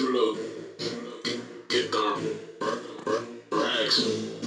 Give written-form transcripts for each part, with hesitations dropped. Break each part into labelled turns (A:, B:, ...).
A: look, get down, relax.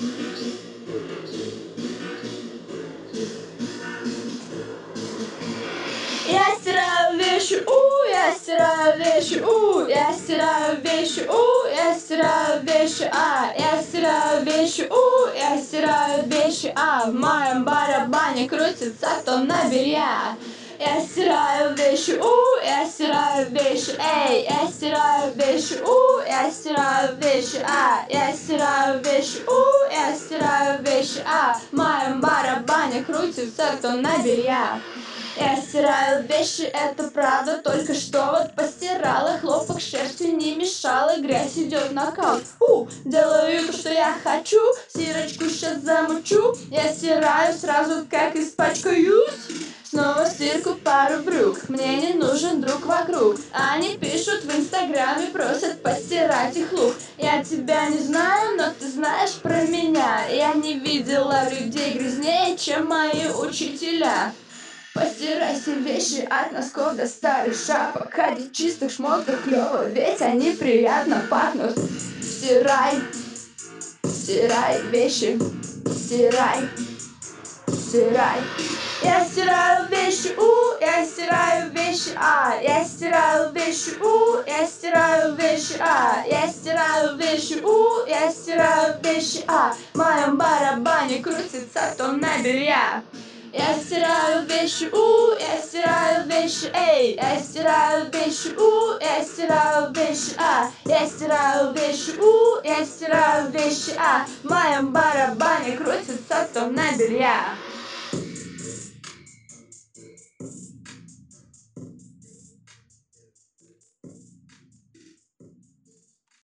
B: Я стираю вещи, я стираю вещи, я стираю вещи, я стираю вещи, я стираю вещи, я стираю вещи, в моем барабане крутится тонна белья. Я стираю вещи, я стираю вещи, эй, я стираю вещи, я стираю вещи, я стираю вещи, я стираю вещи, в моем барабане крутится тонна белья. Я стираю вещи, это правда, только что вот постирала. Хлопок шерсти не мешала, грязь идет в нокаут. Делаю то, что я хочу, стирочку сейчас замучу. Я стираю сразу, как испачкаюсь. Снова стирку пару брюк, мне не нужен друг вокруг. Они пишут в инстаграме, просят постирать их лук. Я тебя не знаю, но ты знаешь про меня. Я не видела людей грязнее, чем мои учителя. Постирай все вещи от носков до старых шапок. Ходи в чистых шмотках клёво, ведь они приятно пахнут. Стирай, стирай вещи, стирай, стирай. Я стираю вещи, я стираю вещи, я стираю вещи, я стираю вещи, я стираю вещи, я стираю вещи, в моем барабане крутится тонна белья. Я стираю вещи, я стираю вещи, эй, я стираю вещи, я стираю вещи, я стираю вещи, я стираю вещи, в моем барабане крутится тонна белья.